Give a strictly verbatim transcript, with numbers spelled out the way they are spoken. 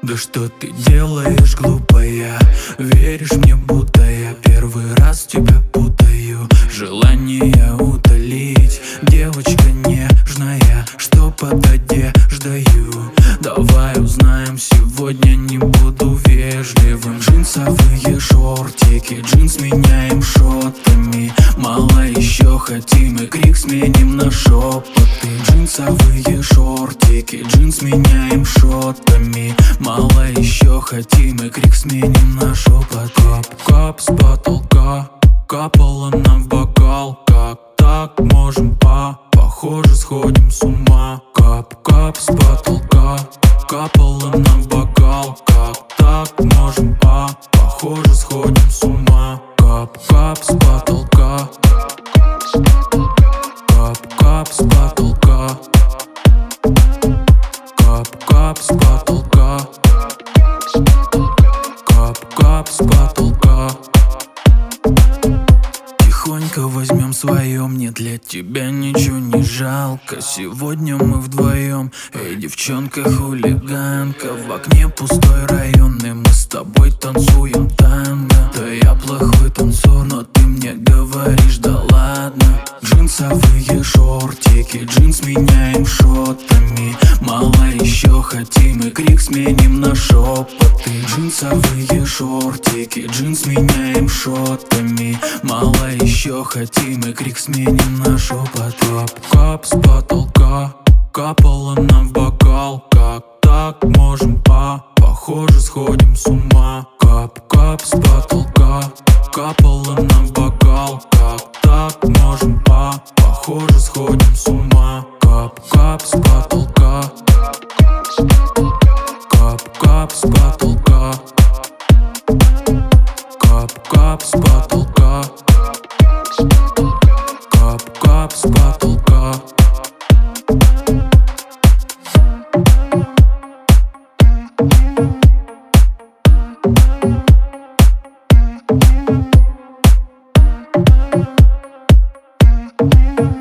Да что ты делаешь, глупая? Веришь мне, будто я первый раз тебя путаю. Желание утолить, девочка нежная, что под одеждою. Давай узнаем сегодня, не буду вежливым. Джинсовые шортики, джинс меняем шотами. Мало еще хотим и крик сменим на шепоты. Джинсовые шортики, джинс меняем шотами. Мало еще хотим и крик сменим на шепот. Кап-кап с потолка, капало нам в бокал. Как так можем по, похоже сходим с ума. Кап-кап с потолка, капало нам в бокал. Как так можем по, похоже сходим с ума. Кап-кап с потолка, кап-кап с потолка, кап-кап с потолка, кап-кап с потолка. Тихонько возьмем свое, мне для тебя ничего не жалко. Сегодня мы вдвоем, эй, девчонка хулиганка. В окне пустой район, и мы с тобой танцуем танго. Да я плохой танцор, но ты мне говоришь, да ладно. Джинсовые шортики, джинс меняем шотами. Мало еще хотим и крик сменим на шепоты. Джинсовые шортики, джинс меняем шотами. Мало еще хотим и крик сменим на шепот. Кап-кап с потолка, капало нам в бокал. Как так можем по, похоже сходим с ума. Кап-кап с потолка, капало нам в бокал. Как так можем по, похоже сходим с ума. Кап-кап с потолка, кап-кап с потолка, кап-кап с потолка, кап-кап с потолка. Thank you.